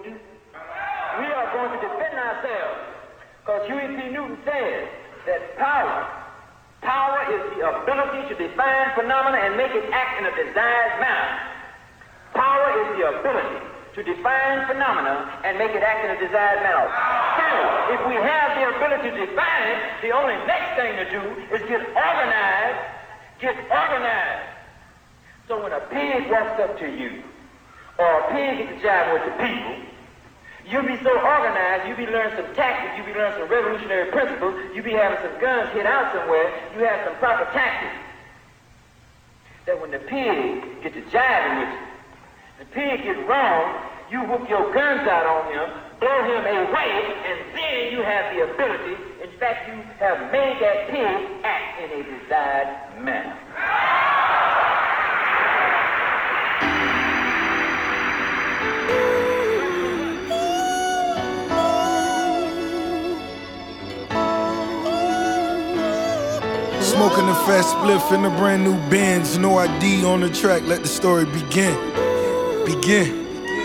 going to do? We are going to defend ourselves. Because Huey P. Newton says that power is the ability to define phenomena and make it act in a desired manner. Power is the ability to define phenomena and make it act in a desired manner. So, if we have the ability to define it, the only next thing to do is get organized. Get organized. So when a pig walks up to you, or a pig gets a job with the people, you'll be so organized, you'll be learning some tactics, you'll be learning some revolutionary principles, you'll be having some guns hid out somewhere, you have some proper tactics. That when the pig gets a jive with you, the pig gets wrong, you whoop your guns out on him, blow him away, and then you have the ability, in fact, you have made that pig act in a desired manner. Smoking a fat spliff in a brand new Benz. No ID on the track, let the story begin. Begin.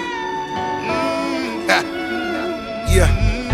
Yeah.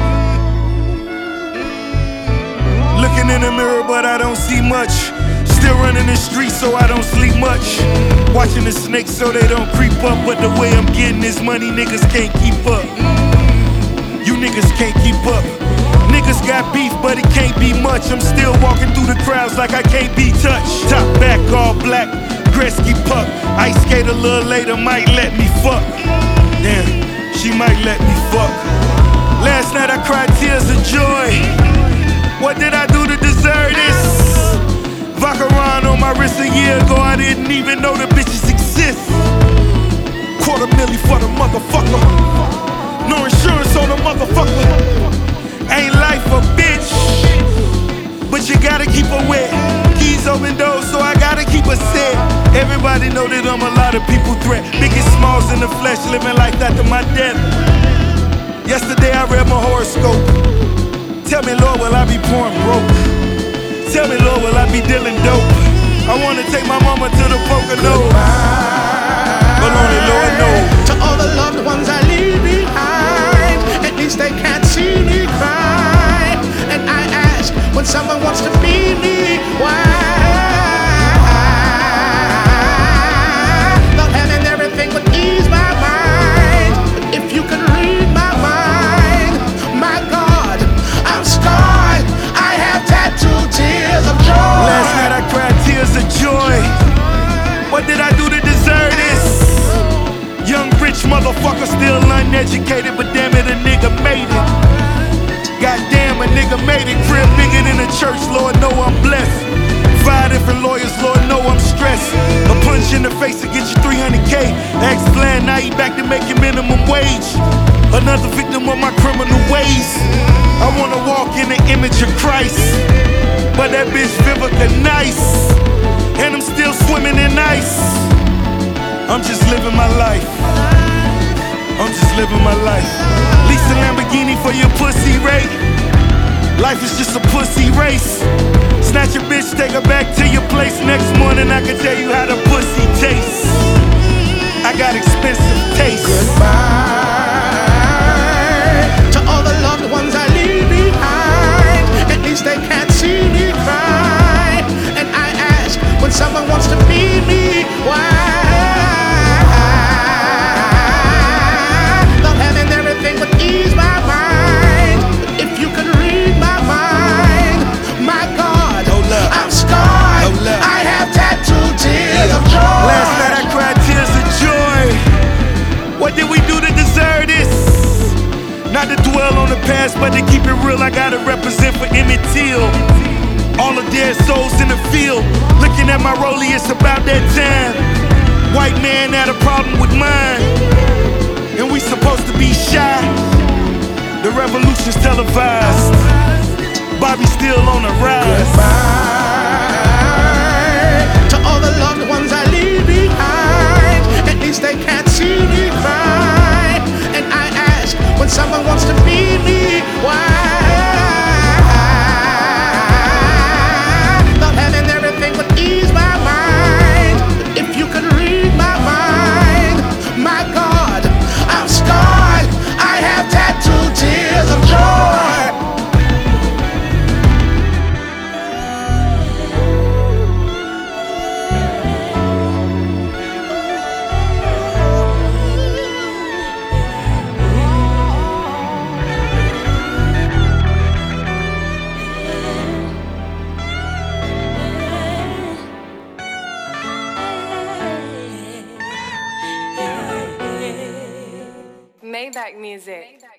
Looking in the mirror, but I don't see much. Still running the streets, so I don't sleep much. Watching the snakes so they don't creep up. But the way I'm getting this money, niggas can't keep up. You niggas can't keep up. Niggas got beef, but it can't be much. I'm still walking through the crowds like I can't be touched. Top back, all black, Gretzky puck. Ice skate a little later, might let me fuck. Damn, she might let me fuck. Last night I cried tears of joy. What did I do to deserve this? Vacaron on my wrist a year ago, I didn't even know the bitches exist. $250,000 for the motherfucker. No insurance on the motherfucker. Ain't life a bitch, but you gotta keep her wet. Keys open doors, so I gotta keep her set. Everybody know that I'm a lot of people threat. Biggest smalls in the flesh, living life after my death. Yesterday I read my horoscope. Tell me, Lord, will I be pouring broke? Tell me, Lord, will I be dealing dope? I wanna take my mama to the Poconos, but only Lord knows. To all the loved ones I leave behind, at least they can't see me cry. And I ask, when someone wants to be me, why? Not having everything would ease my mind. But if you could read my mind, my God, I'm scarred. I have tattooed tears of joy. Last night I cried tears of joy. What did I do to deserve this? Young rich motherfucker, still uneducated, but damn it, a nigga made it. Goddamn, a nigga made it. Crib bigger than a church, Lord know I'm blessed. 5 different lawyers, Lord know I'm stressed. A punch in the face to get you 300K. Ex-plan, now he back to making minimum wage. Another victim of my criminal ways. I wanna walk in the image of Christ, but that bitch Vivica nice, and I'm still swimming in ice. I'm just living my life. I'm just living my life. Lease a Lamborghini for your pussy rate. Life is just a pussy race. Snatch a bitch, take her back to your place. Next morning I can tell you how the pussy tastes. I got expensive taste. Goodbye to all the loved ones I leave behind. At least they can't see me cry. And I ask, when someone wants to be me, why? Ease my mind. But if you could read my mind, my God, I'm scarred. I have tattooed tears of joy. Last night I cried tears of joy. What did we do to deserve this? Not to dwell on the past, but to keep it real, I gotta represent for Emmett Till. All the dead souls in the field. Looking at my rollie, it's about that time. White man had a problem with mine, and we supposed to be shy. The revolution's televised. Bobby still on the rise. Goodbye to all the loved ones I leave behind. At least they can't see me cry. And I ask, when someone wants to be me, why? Not having everything would ease my mind. But if you could read my mind, my God, I'm scarred. Maybach music.